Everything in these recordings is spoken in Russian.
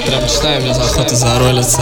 прям читаю, мне охота заролиться.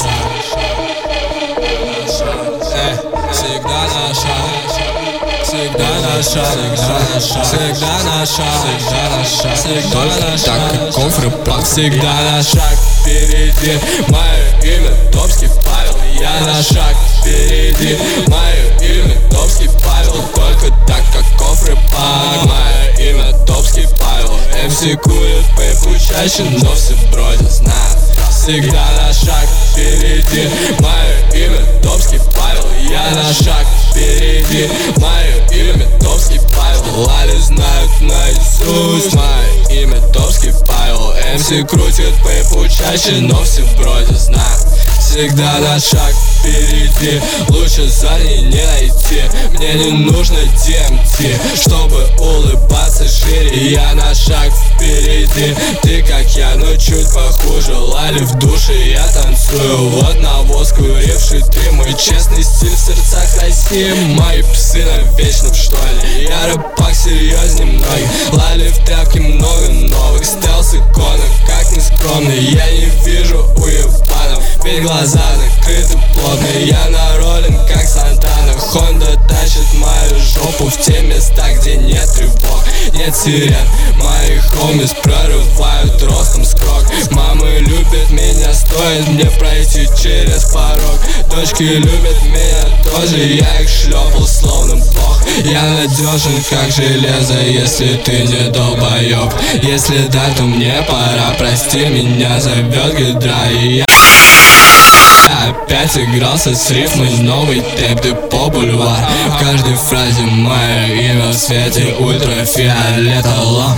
Всегда наша, всегда наша, всегда наша, только так, как кофры плак. Всегда на шаг впереди, мое имя Томский Павел. Я на шаг впереди, мое имя Томский Павел. Только так, как кофры плак. Мое имя Томский Павел. МС курят пейпу чаще, но все бродят, знают. Всегда на шаг впереди, мое имя Томский Павел. Я на шаг впереди, мое имя Томский Павел. Лали знают наизусть мое имя Томский Павел. МС крутят пейпу чаще, но все бродят, знают. Всегда на шаг впереди, лучше задней не найти. Мне не нужно DMT, чтобы улыбаться шире. Я на шаг впереди, ты как я, но чуть похуже. Лали в душе, я танцую, вот навоз куривший ты. Мой честный стиль в сердцах России, мои псы навечно в штоле. Я рэпак серьезней многих, лали в тряпке много новых. Стелс иконок, как не скромный, я не вижу уебанов. Ведь глаза накрыты плотно, я на роллинг, как Сантана. Хонда тащит мою жопу в те места, где нет тревог, нет сирен. Мои хомис прорывают ростом скрок. Мамы любят меня, стоит мне пройти через порог. Дочки любят меня тоже, я их шлепал словно бог. Я надежен, как железо, если ты не долбоёб. Если да, то мне пора, прости, меня зовет Гидра. И я опять игрался с рифмой, новый тэп, ты по бульвар. В каждой фразе мое имя в свете ультрафиолетового.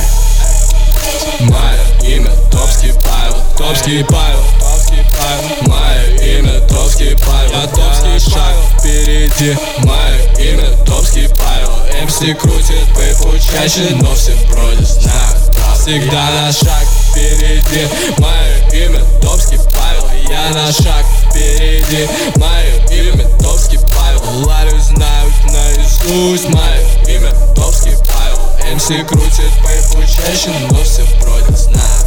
Мое имя Томский Павел, Томский Павел, Томский Павел. Мое имя Томский Павел, я Томский шаг впереди. Мое имя Томский Павел. МС крутит пейпу чаще, но все бродят, знают. Всегда на шаг впереди, мое имя Томский Павел. Я на шаг впереди, мое имя Томский Павел. Ларю знают наизусть мое имя Томский Павел. МС крутит пейпу чаще, но все бродят, знают.